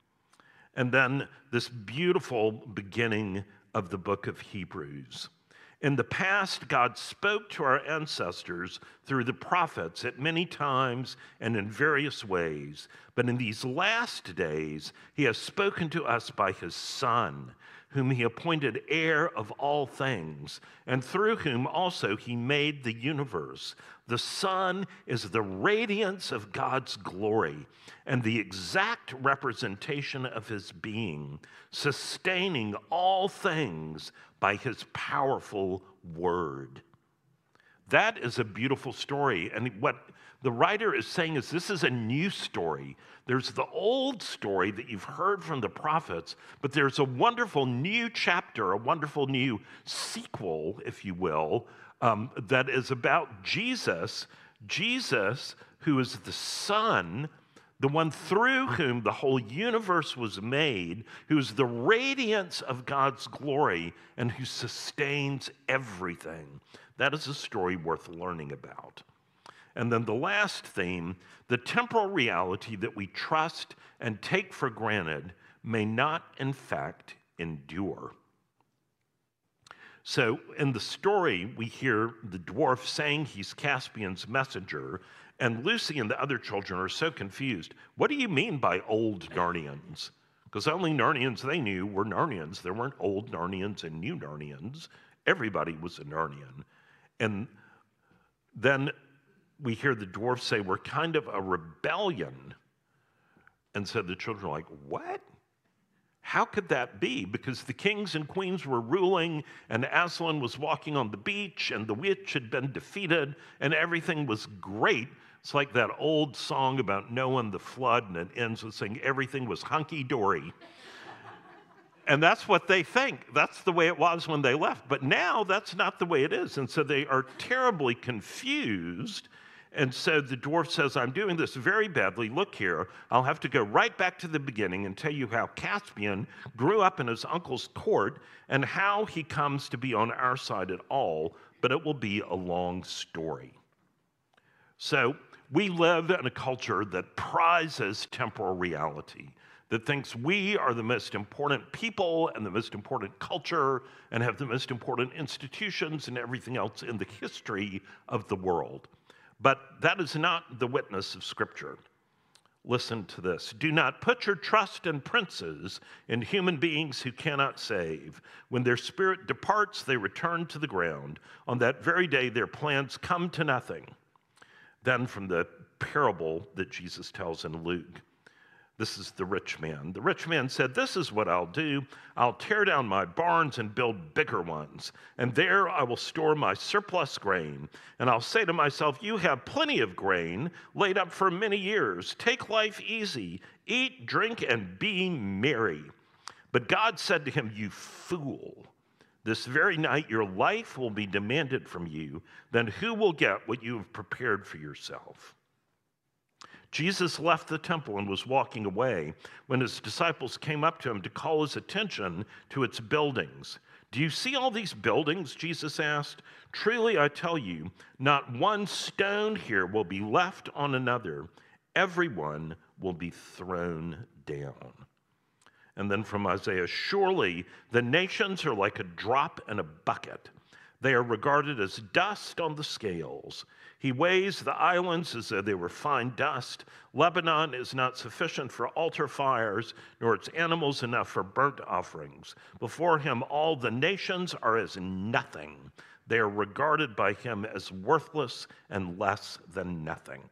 And then this beautiful beginning of the book of Hebrews. "In the past, God spoke to our ancestors through the prophets at many times and in various ways. But in these last days, he has spoken to us by his Son, whom he appointed heir of all things, and through whom also he made the universe. The Son is the radiance of God's glory and the exact representation of his being, sustaining all things by his powerful word." That is a beautiful story. And what the writer is saying is this is a new story. There's the old story that you've heard from the prophets, but there's a wonderful new chapter, a wonderful new sequel, if you will, that is about Jesus, Jesus who is the Son, the one through whom the whole universe was made, who is the radiance of God's glory and who sustains everything. That is a story worth learning about. And then the last theme, the temporal reality that we trust and take for granted may not, in fact, endure. So in the story, we hear the dwarf saying he's Caspian's messenger, and Lucy and the other children are so confused. What do you mean by old Narnians? Because only Narnians they knew were Narnians. There weren't old Narnians and new Narnians. Everybody was a Narnian. And then we hear the dwarf say, we're kind of a rebellion. And so the children are like, what? How could that be? Because the kings and queens were ruling, and Aslan was walking on the beach, and the witch had been defeated, and everything was great. It's like that old song about Noah and the flood, and it ends with saying everything was hunky-dory. And that's what they think. That's the way it was when they left. But now that's not the way it is. And so they are terribly confused. And so the dwarf says, I'm doing this very badly. Look here, I'll have to go right back to the beginning and tell you how Caspian grew up in his uncle's court and how he comes to be on our side at all, but it will be a long story. So we live in a culture that prizes temporal reality, that thinks we are the most important people and the most important culture and have the most important institutions and everything else in the history of the world. But that is not the witness of Scripture. Listen to this. Do not put your trust in princes, in human beings who cannot save. When their spirit departs, they return to the ground. On that very day, their plans come to nothing. Then from the parable that Jesus tells in Luke, this is the rich man. The rich man said, this is what I'll do. I'll tear down my barns and build bigger ones, and there I will store my surplus grain. And I'll say to myself, you have plenty of grain laid up for many years. Take life easy. Eat, drink, and be merry. But God said to him, you fool. This very night your life will be demanded from you. Then who will get what you have prepared for yourself? Jesus left the temple and was walking away when his disciples came up to him to call his attention to its buildings. Do you see all these buildings? Jesus asked. Truly, I tell you, not one stone here will be left on another. Everyone will be thrown down. And then from Isaiah, surely the nations are like a drop in a bucket. They are regarded as dust on the scales. He weighs the islands as though they were fine dust. Lebanon is not sufficient for altar fires, nor its animals enough for burnt offerings. Before him, all the nations are as nothing. They are regarded by him as worthless and less than nothing.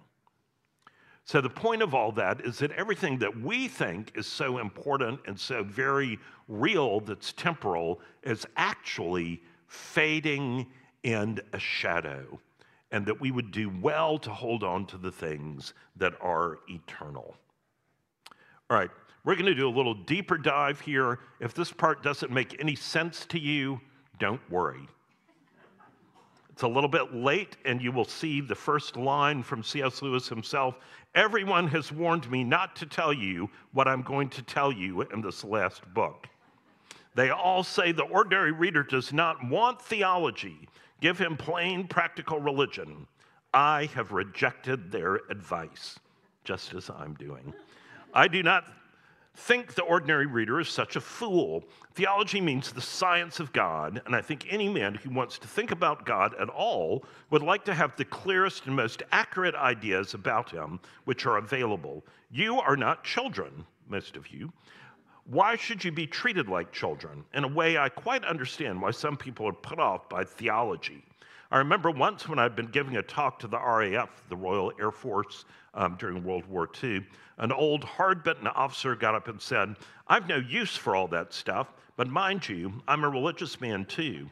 So the point of all that is that everything that we think is so important and so very real that's temporal is actually fading and a shadow, and that we would do well to hold on to the things that are eternal. All right, we're going to do a little deeper dive here. If this part doesn't make any sense to you, don't worry. It's a little bit late, and you will see the first line from C.S. Lewis himself. Everyone has warned me not to tell you what I'm going to tell you in this last book. They all say the ordinary reader does not want theology. Give him plain, practical religion. I have rejected their advice, just as I'm doing. I do not think the ordinary reader is such a fool. Theology means the science of God, and I think any man who wants to think about God at all would like to have the clearest and most accurate ideas about him which are available. You are not children, most of you. Why should you be treated like children? In a way, I quite understand why some people are put off by theology. I remember once when I'd been giving a talk to the RAF, the Royal Air Force, during World War II, an old hard-bitten officer got up and said, I've no use for all that stuff, but mind you, I'm a religious man too.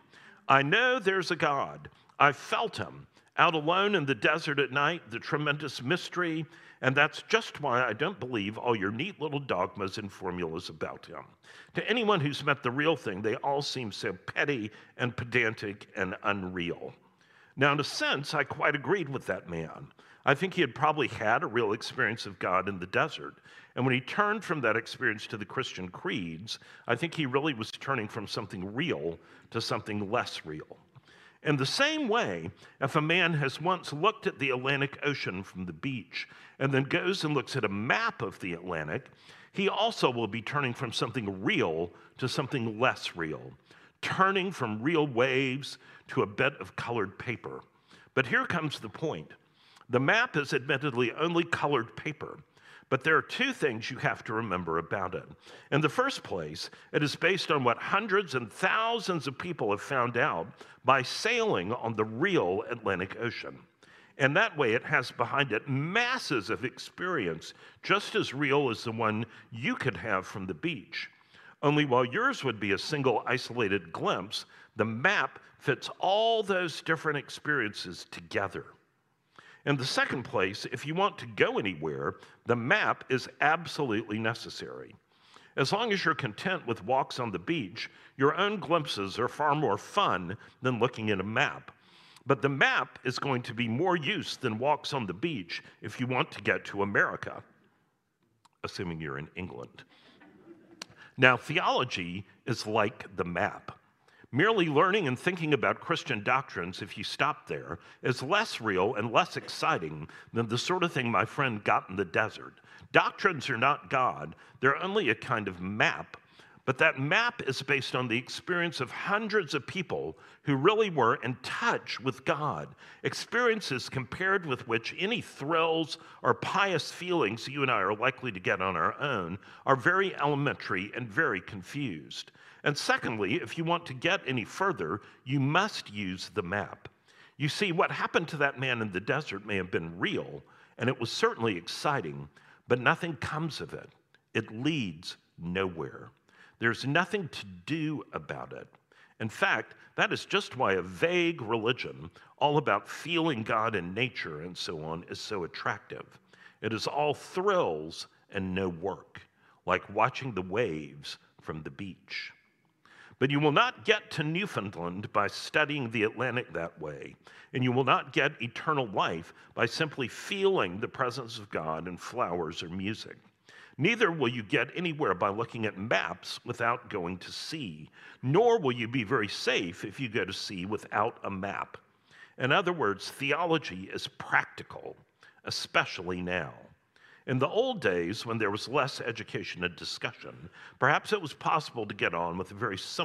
I know there's a God. I felt him out alone in the desert at night, the tremendous mystery, and that's just why I don't believe all your neat little dogmas and formulas about him. To anyone who's met the real thing, they all seem so petty and pedantic and unreal. Now, in a sense, I quite agreed with that man. I think he had probably had a real experience of God in the desert. And when he turned from that experience to the Christian creeds, I think he really was turning from something real to something less real. In the same way, if a man has once looked at the Atlantic Ocean from the beach and then goes and looks at a map of the Atlantic, he also will be turning from something real to something less real, turning from real waves to a bit of colored paper. But here comes the point. The map is admittedly only colored paper, but there are two things you have to remember about it. In the first place, it is based on what hundreds and thousands of people have found out by sailing on the real Atlantic Ocean. And that way, it has behind it masses of experience, just as real as the one you could have from the beach. Only while yours would be a single isolated glimpse, the map fits all those different experiences together. In the second place, if you want to go anywhere, the map is absolutely necessary. As long as you're content with walks on the beach, your own glimpses are far more fun than looking at a map. But the map is going to be more use than walks on the beach if you want to get to America, assuming you're in England. Now, theology is like the map. Merely learning and thinking about Christian doctrines, if you stop there, is less real and less exciting than the sort of thing my friend got in the desert. Doctrines are not God, they're only a kind of map, but that map is based on the experience of hundreds of people who really were in touch with God, experiences compared with which any thrills or pious feelings you and I are likely to get on our own are very elementary and very confused. And secondly, if you want to get any further, you must use the map. You see, what happened to that man in the desert may have been real, and it was certainly exciting, but nothing comes of it. It leads nowhere. There's nothing to do about it. In fact, that is just why a vague religion, all about feeling God in nature and so on, is so attractive. It is all thrills and no work, like watching the waves from the beach. But you will not get to Newfoundland by studying the Atlantic that way, and you will not get eternal life by simply feeling the presence of God in flowers or music. Neither will you get anywhere by looking at maps without going to sea, nor will you be very safe if you go to sea without a map. In other words, theology is practical, especially now. In the old days, when there was less education and discussion, perhaps it was possible to get on with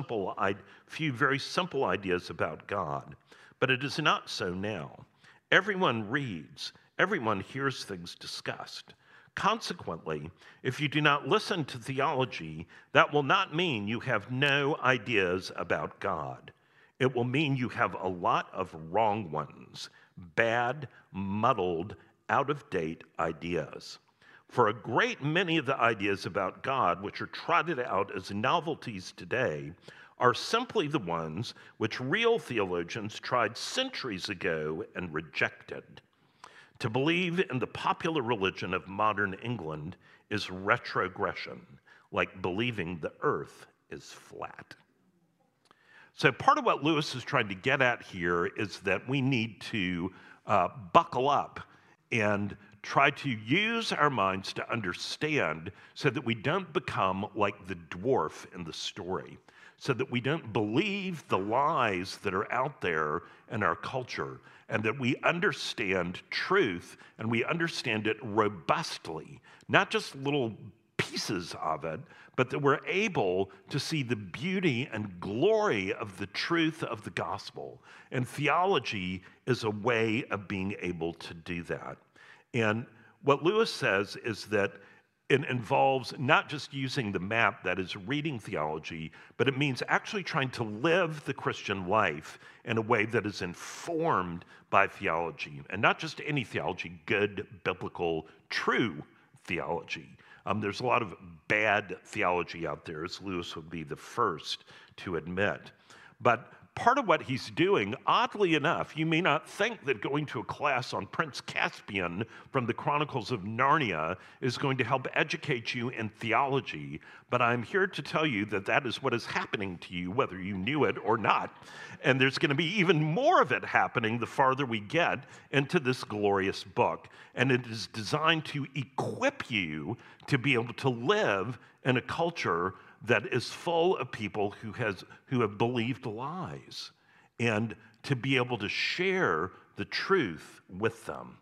a few very simple ideas about God, but it is not so now. Everyone reads, everyone hears things discussed. Consequently, if you do not listen to theology, that will not mean you have no ideas about God. It will mean you have a lot of wrong ones, bad, muddled, out-of-date ideas. For a great many of the ideas about God, which are trotted out as novelties today, are simply the ones which real theologians tried centuries ago and rejected. To believe in the popular religion of modern England is retrogression, like believing the earth is flat. So part of what Lewis is trying to get at here is that we need to buckle up and try to use our minds to understand so that we don't become like the dwarf in the story, so that we don't believe the lies that are out there in our culture, and that we understand truth and we understand it robustly, not just little pieces of it, but that we're able to see the beauty and glory of the truth of the gospel. And theology is a way of being able to do that. And what Lewis says is that it involves not just using the map, that is reading theology, but it means actually trying to live the Christian life in a way that is informed by theology. And not just any theology, good, biblical, true theology. There's a lot of bad theology out there, as Lewis would be the first to admit. But part of what he's doing, oddly enough, you may not think that going to a class on Prince Caspian from the Chronicles of Narnia is going to help educate you in theology, but I'm here to tell you that that is what is happening to you, whether you knew it or not. And there's going to be even more of it happening the farther we get into this glorious book. And it is designed to equip you to be able to live in a culture that is full of people who have believed lies, and to be able to share the truth with them.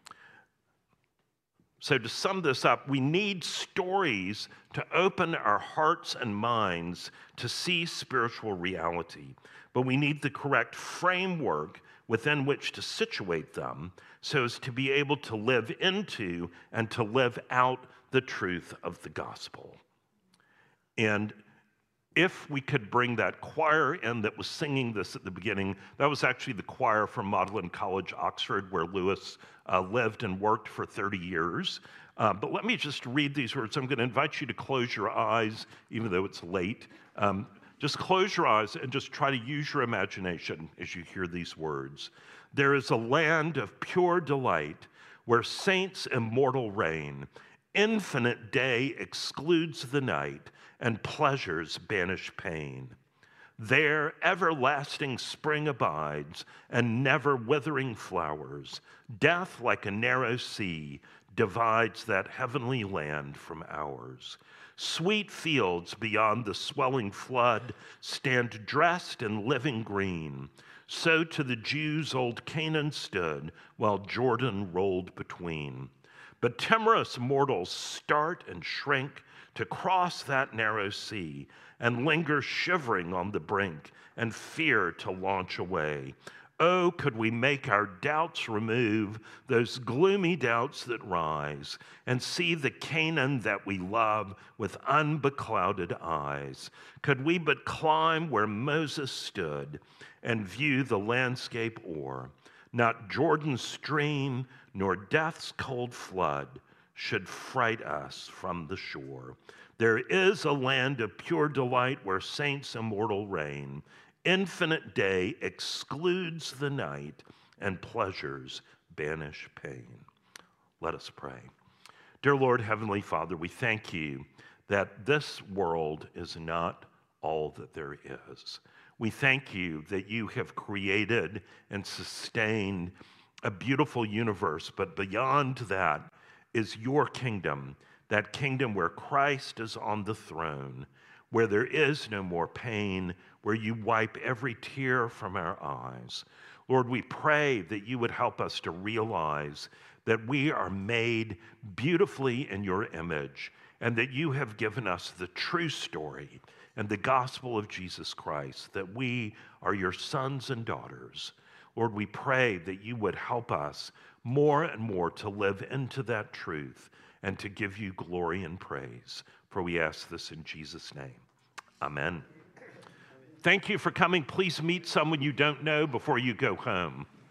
So to sum this up, we need stories to open our hearts and minds to see spiritual reality, but we need the correct framework within which to situate them so as to be able to live into and to live out the truth of the gospel. And if we could bring that choir in that was singing this at the beginning, that was actually the choir from Magdalen College, Oxford, where Lewis lived and worked for 30 years. But let me just read these words. I'm going to invite you to close your eyes, even though it's late. Just close your eyes and just try to use your imagination as you hear these words. There is a land of pure delight where saints immortal reign. Infinite day excludes the night, and pleasures banish pain. There everlasting spring abides, and never withering flowers. Death, like a narrow sea, divides that heavenly land from ours. Sweet fields beyond the swelling flood stand dressed in living green. So to the Jews old Canaan stood, while Jordan rolled between. But timorous mortals start and shrink to cross that narrow sea, and linger shivering on the brink, and fear to launch away. Oh, could we make our doubts remove, those gloomy doubts that rise, and see the Canaan that we love with unbeclouded eyes. Could we but climb where Moses stood, and view the landscape o'er, not Jordan's stream, nor death's cold flood should fright us from the shore. There is a land of pure delight where saints immortal reign. Infinite day excludes the night, and pleasures banish pain. Let us pray. Dear Lord, Heavenly Father, we thank you that this world is not all that there is. We thank you that you have created and sustained a beautiful universe, but beyond that is your kingdom, that kingdom where Christ is on the throne, where there is no more pain, where you wipe every tear from our eyes. Lord, we pray that you would help us to realize that we are made beautifully in your image, and that you have given us the true story and the gospel of Jesus Christ, that we are your sons and daughters. Lord, we pray that you would help us more and more to live into that truth and to give you glory and praise. For we ask this in Jesus' name. Amen. Thank you for coming. Please meet someone you don't know before you go home.